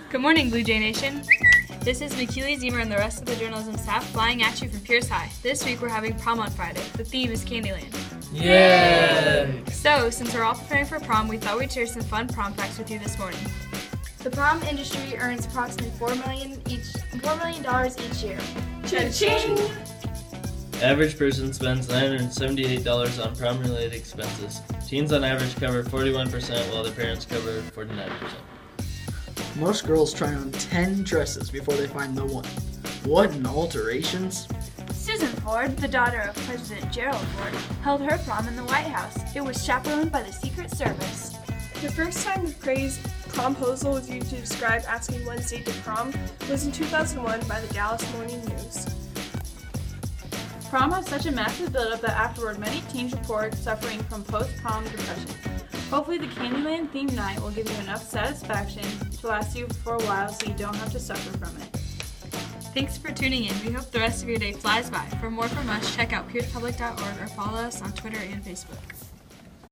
Good morning, Blue Jay Nation. This is McKeely Zemer and the rest of the journalism staff flying at you from Pierce High. This week we're having prom on Friday. The theme is Candyland. Yay! So, since we're all preparing for prom, we thought we'd share some fun prom facts with you this morning. The prom industry earns approximately $4 million each year. Cha-ching! Average person spends $978 on prom-related expenses. Teens on average cover 41%, while their parents cover 49%. Most girls try on 10 dresses before they find the one. What an alterations! Susan Ford, the daughter of President Gerald Ford, held her prom in the White House. It was chaperoned by the Secret Service. The first time the phrase promposal was used to describe asking one's date to prom was in 2001 by the Dallas Morning News. Prom has such a massive buildup that afterward many teens report suffering from post-prom depression. Hopefully the Candyland themed night will give you enough satisfaction to last you for a while so you don't have to suffer from it. Thanks for tuning in. We hope the rest of your day flies by. For more from us, check out piercepublic.org or follow us on Twitter and Facebook.